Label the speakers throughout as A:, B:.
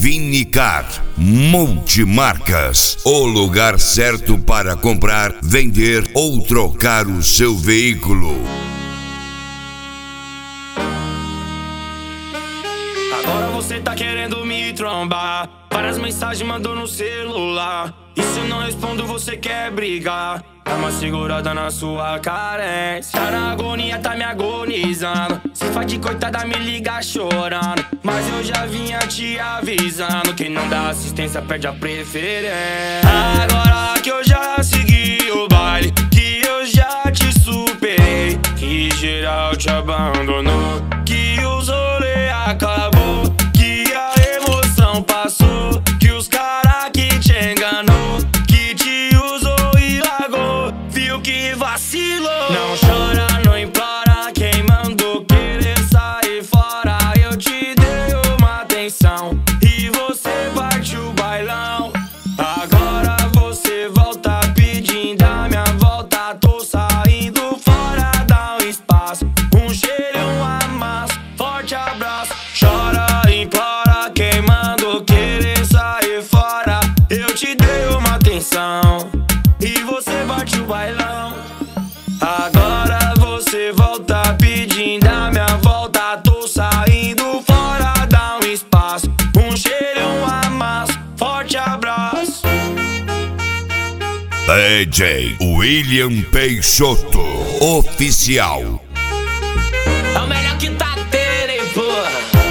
A: Vinicar Multimarcas, o lugar certo para comprar, vender ou trocar o seu veículo.
B: Agora você tá querendo me trombar, várias mensagens mandou no celular. E se eu não respondo você quer brigar? Dá uma segurada na sua carência. Tá na agonia, tá me agonizando. Se faz de coitada, me liga chorando. Mas eu já vinha te avisando, quem não dá assistência perde a preferência. Agora que eu já segui o baile, que eu já te superei, que geral te abandonou, que os rolê acabou, que a emoção passou, que os cara que te enganou, que te usou e largou, viu que vacilou. Não chora, não implora, quem mandou querer sair fora. Eu te dei uma atenção e você partiu o bailão. Agora você volta pedindo a minha volta. Tô saindo fora, dá um espaço, um cheiro e um amasso, forte abraço. Chora, implora, quem mandou querer sair fora. Eu te dei uma atenção e você bate o bailão. Agora você volta pedindo a minha volta. Tô saindo fora, dá um espaço, um cheiro e um amasso, forte abraço.
A: DJ William Peixoto Oficial.
B: É o melhor que tá tendo, hein, porra.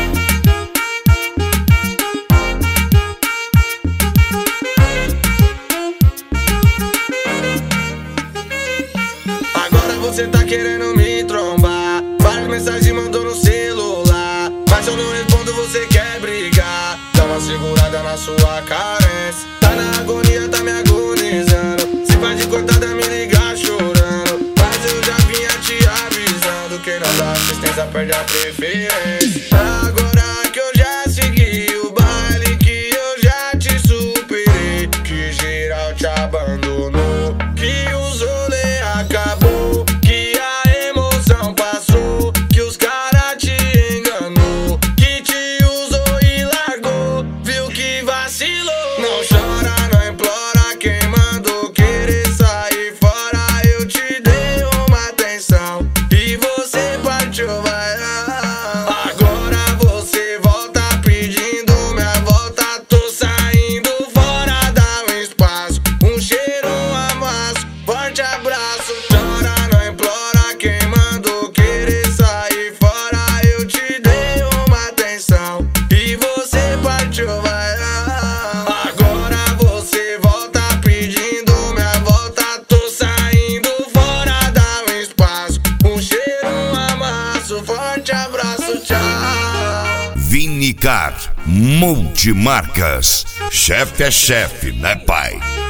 C: Agora você tá querendo me trombar, várias mensagens mandou no celular. Mas eu não respondo, você quer brigar. Dá uma segurada na sua carência. Tá na agonia, tá me agonizando. Se faz de coitada, me liga chorando. Mas eu já vinha te avisando, quem não dá assistência perde a preferência. Agora que eu já segui o baile, que eu já te superei, que geral te abandonou, que os rolê acabou, que a emoção passou, que os cara te enganou, que te usou e largou, viu que vacilou. Não chora, não implora, quem mandou querer sair fora. Eu te dei uma atenção e você partiu bailar. Agora você volta pedindo minha volta. Tô saindo fora, dá um espaço, um cheiro, um amasso, forte abraço. Chora, não implora, quem mandou querer sair fora. Eu te dei uma atenção e você partiu bailar. Agora você volta pedindo minha volta. Tô saindo fora, dá um espaço, um cheiro, um amasso, forte abraço, tchau.
A: Vinicar Multimarcas. Chefe é chefe, né, pai?